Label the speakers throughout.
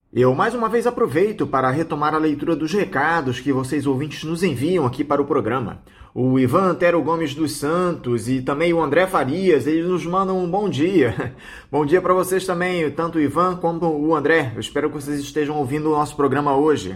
Speaker 1: Eu mais uma vez aproveito para retomar a leitura dos recados que vocês ouvintes nos enviam aqui para o programa. O Ivan Antero Gomes dos Santos e também o André Farias, eles nos mandam um bom dia. Bom dia para vocês também, tanto o Ivan como o André. Eu espero que vocês estejam ouvindo o nosso programa hoje.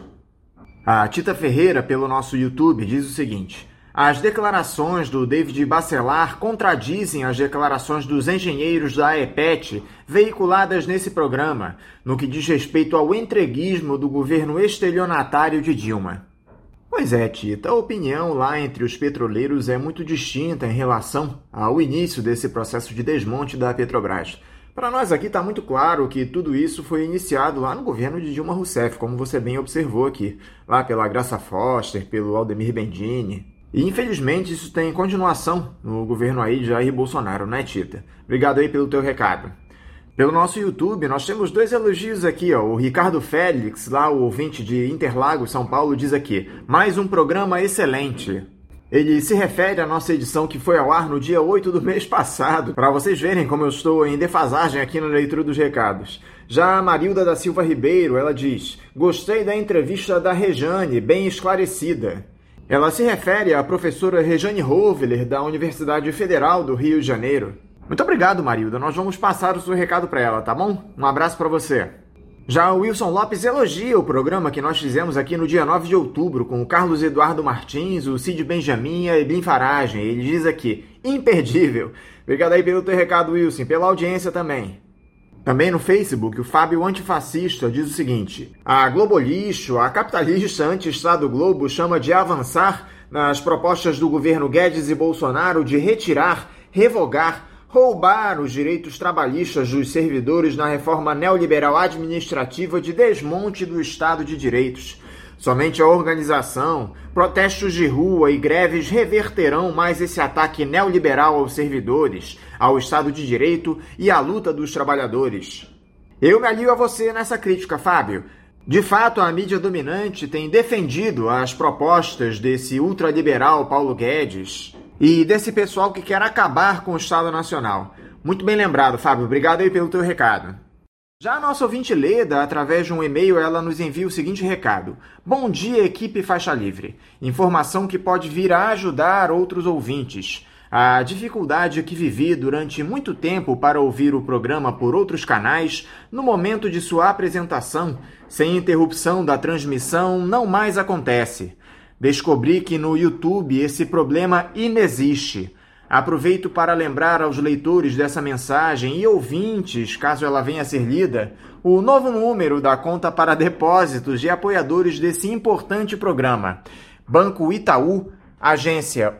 Speaker 1: A Tita Ferreira, pelo nosso YouTube, diz o seguinte: as declarações do David Bacelar contradizem as declarações dos engenheiros da AEPET veiculadas nesse programa, no que diz respeito ao entreguismo do governo estelionatário de Dilma. Pois é, Tita, a opinião lá entre os petroleiros é muito distinta em relação ao início desse processo de desmonte da Petrobras. Para nós aqui está muito claro que tudo isso foi iniciado lá no governo de Dilma Rousseff, como você bem observou aqui, lá pela Graça Foster, pelo Aldemir Bendini. E infelizmente isso tem continuação no governo aí de Jair Bolsonaro, né, Tita? Obrigado aí pelo teu recado. Pelo nosso YouTube, nós temos 2 elogios aqui, ó. O Ricardo Félix, lá o ouvinte de Interlagos, São Paulo, diz aqui: mais um programa excelente. Ele se refere à nossa edição que foi ao ar no dia 8 do mês passado, para vocês verem como eu estou em defasagem aqui na leitura dos recados. Já a Marilda da Silva Ribeiro, ela diz: gostei da entrevista da Rejane, bem esclarecida. Ela se refere à professora Rejane Hovler, da Universidade Federal do Rio de Janeiro. Muito obrigado, Marilda. Nós vamos passar o seu recado para ela, tá bom? Um abraço para você. Já o Wilson Lopes elogia o programa que nós fizemos aqui no dia 9 de outubro com o Carlos Eduardo Martins, o Cid Benjamin e a Ebin Faragem. Ele diz aqui: imperdível. Obrigado aí pelo teu recado, Wilson, pela audiência também. Também no Facebook, o Fábio Antifascista diz o seguinte: a Globolixo, a capitalista anti-Estado Globo, chama de avançar nas propostas do governo Guedes e Bolsonaro de retirar, revogar, roubar os direitos trabalhistas dos servidores na reforma neoliberal administrativa de desmonte do Estado de Direitos. Somente a organização, protestos de rua e greves reverterão mais esse ataque neoliberal aos servidores, ao Estado de Direito e à luta dos trabalhadores. Eu me alio a você nessa crítica, Fábio. De fato, a mídia dominante tem defendido as propostas desse ultraliberal Paulo Guedes e desse pessoal que quer acabar com o Estado Nacional. Muito bem lembrado, Fábio. Obrigado aí pelo teu recado. Já a nossa ouvinte Leda, através de um e-mail, ela nos envia o seguinte recado: bom dia, equipe Faixa Livre. Informação que pode vir a ajudar outros ouvintes. A dificuldade que vivi durante muito tempo para ouvir o programa por outros canais, no momento de sua apresentação, sem interrupção da transmissão, não mais acontece. Descobri que no YouTube esse problema inexiste. Aproveito para lembrar aos leitores dessa mensagem e ouvintes, caso ela venha a ser lida, o novo número da conta para depósitos de apoiadores desse importante programa. Banco Itaú, agência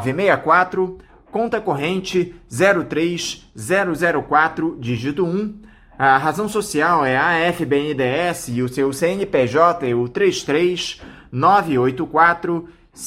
Speaker 1: 1964, conta corrente 03004, dígito 1. A razão social é a AFBNDES e o seu CNPJ é o 33984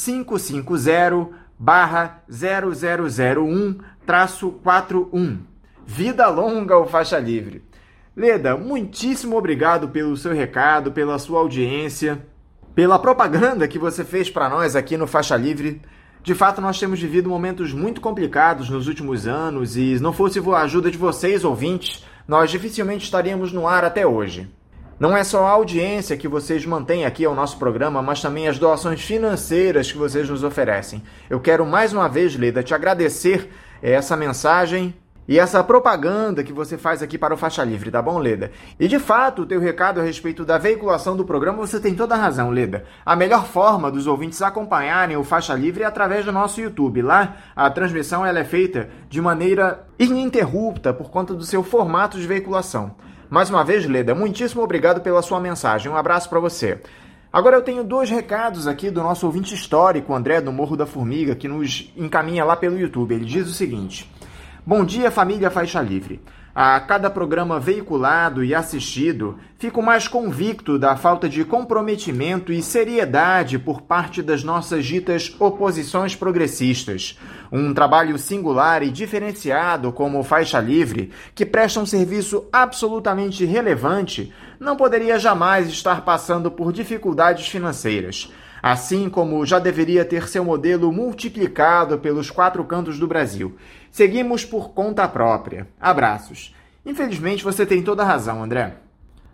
Speaker 1: 550/0001-41. Vida longa ao Faixa Livre. Leda, muitíssimo obrigado pelo seu recado, pela sua audiência, pela propaganda que você fez para nós aqui no Faixa Livre. De fato, nós temos vivido momentos muito complicados nos últimos anos e, se não fosse a ajuda de vocês, ouvintes, nós dificilmente estaríamos no ar até hoje. Não é só a audiência que vocês mantêm aqui ao nosso programa, mas também as doações financeiras que vocês nos oferecem. Eu quero mais uma vez, Leda, te agradecer essa mensagem e essa propaganda que você faz aqui para o Faixa Livre, tá bom, Leda? E de fato, o teu recado a respeito da veiculação do programa, você tem toda a razão, Leda. A melhor forma dos ouvintes acompanharem o Faixa Livre é através do nosso YouTube. Lá, a transmissão ela é feita de maneira ininterrupta por conta do seu formato de veiculação. Mais uma vez, Leda, muitíssimo obrigado pela sua mensagem. Um abraço para você. Agora eu tenho 2 recados aqui do nosso ouvinte histórico, André, do Morro da Formiga, que nos encaminha lá pelo YouTube. Ele diz o seguinte: bom dia, família Faixa Livre. A cada programa veiculado e assistido, fico mais convicto da falta de comprometimento e seriedade por parte das nossas ditas oposições progressistas. Um trabalho singular e diferenciado como o Faixa Livre, que presta um serviço absolutamente relevante, não poderia jamais estar passando por dificuldades financeiras. Assim como já deveria ter seu modelo multiplicado pelos 4 cantos do Brasil. Seguimos por conta própria. Abraços. Infelizmente, você tem toda a razão, André.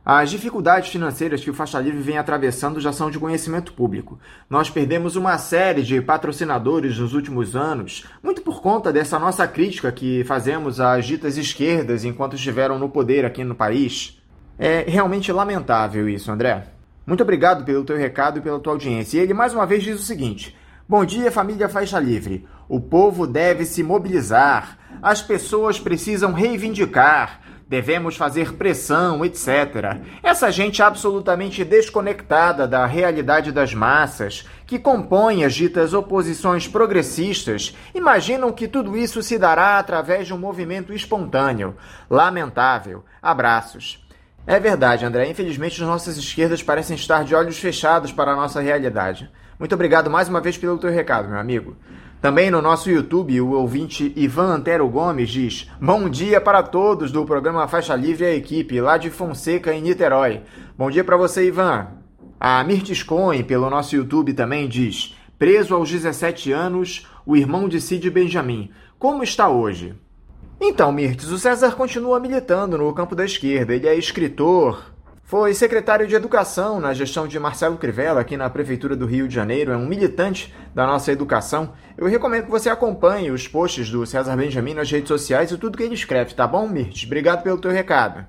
Speaker 1: As dificuldades financeiras que o Faixa Livre vem atravessando já são de conhecimento público. Nós perdemos uma série de patrocinadores nos últimos anos, muito por conta dessa nossa crítica que fazemos às ditas esquerdas enquanto estiveram no poder aqui no país. É realmente lamentável isso, André. Muito obrigado pelo teu recado e pela tua audiência. E ele mais uma vez diz o seguinte: bom dia, família Faixa Livre. O povo deve se mobilizar. As pessoas precisam reivindicar. Devemos fazer pressão, etc. Essa gente absolutamente desconectada da realidade das massas, que compõem as ditas oposições progressistas, imaginam que tudo isso se dará através de um movimento espontâneo. Lamentável. Abraços. É verdade, André. Infelizmente, as nossas esquerdas parecem estar de olhos fechados para a nossa realidade. Muito obrigado mais uma vez pelo teu recado, meu amigo. Também no nosso YouTube, o ouvinte Ivan Antero Gomes diz: bom dia para todos do programa Faixa Livre e a equipe, lá de Fonseca, em Niterói. Bom dia para você, Ivan. A Mirtes Cohen, pelo nosso YouTube, também diz: preso aos 17 anos, o irmão de Cid Benjamin. Como está hoje? Então, Mirtes, o César continua militando no campo da esquerda. Ele é escritor, foi secretário de Educação na gestão de Marcelo Crivella, aqui na Prefeitura do Rio de Janeiro, é um militante da nossa educação. Eu recomendo que você acompanhe os posts do César Benjamin nas redes sociais e tudo que ele escreve, tá bom, Mirtes? Obrigado pelo teu recado.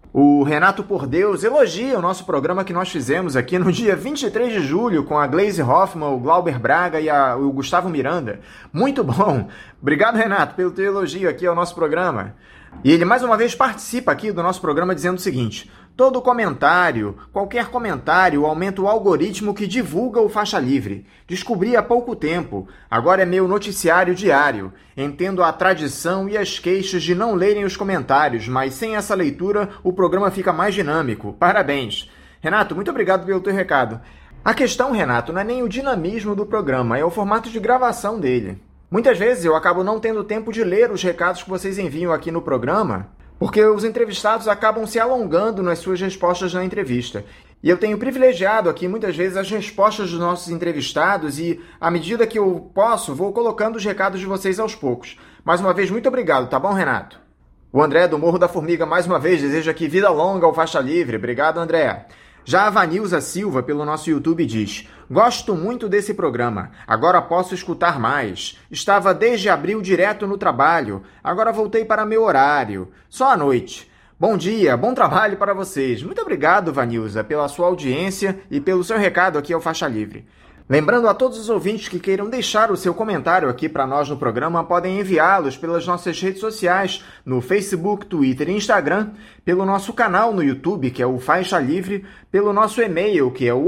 Speaker 1: O Renato Por Deus elogia o nosso programa que nós fizemos aqui no dia 23 de julho com a Glaze Hoffman, o Glauber Braga e o Gustavo Miranda. Muito bom! Obrigado, Renato, pelo teu elogio aqui ao nosso programa. E ele mais uma vez participa aqui do nosso programa dizendo o seguinte: todo comentário, qualquer comentário, aumenta o algoritmo que divulga o Faixa Livre. Descobri há pouco tempo. Agora é meu noticiário diário. Entendo a tradição e as queixas de não lerem os comentários, mas sem essa leitura o programa fica mais dinâmico. Parabéns. Renato, muito obrigado pelo teu recado. A questão, Renato, não é nem o dinamismo do programa, é o formato de gravação dele. Muitas vezes eu acabo não tendo tempo de ler os recados que vocês enviam aqui no programa, porque os entrevistados acabam se alongando nas suas respostas na entrevista. E eu tenho privilegiado aqui muitas vezes as respostas dos nossos entrevistados e, à medida que eu posso, vou colocando os recados de vocês aos poucos. Mais uma vez, muito obrigado, tá bom, Renato? O André do Morro da Formiga, mais uma vez, deseja aqui vida longa ao Faixa Livre. Obrigado, André. Já a Vanilza Silva, pelo nosso YouTube, diz: gosto muito desse programa, agora posso escutar mais. Estava desde abril direto no trabalho, agora voltei para meu horário, só à noite. Bom dia, bom trabalho para vocês. Muito obrigado, Vanilza, pela sua audiência e pelo seu recado aqui ao Faixa Livre. Lembrando a todos os ouvintes que queiram deixar o seu comentário aqui para nós no programa, podem enviá-los pelas nossas redes sociais, no Facebook, Twitter e Instagram, pelo nosso canal no YouTube, que é o Faixa Livre, pelo nosso e-mail, que é o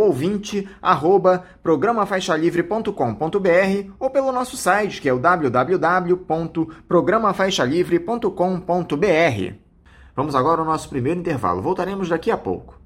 Speaker 1: ouvinte@programafaixalivre.com.br ou pelo nosso site, que é o www.programafaixalivre.com.br. Vamos agora ao nosso primeiro intervalo. Voltaremos daqui a pouco.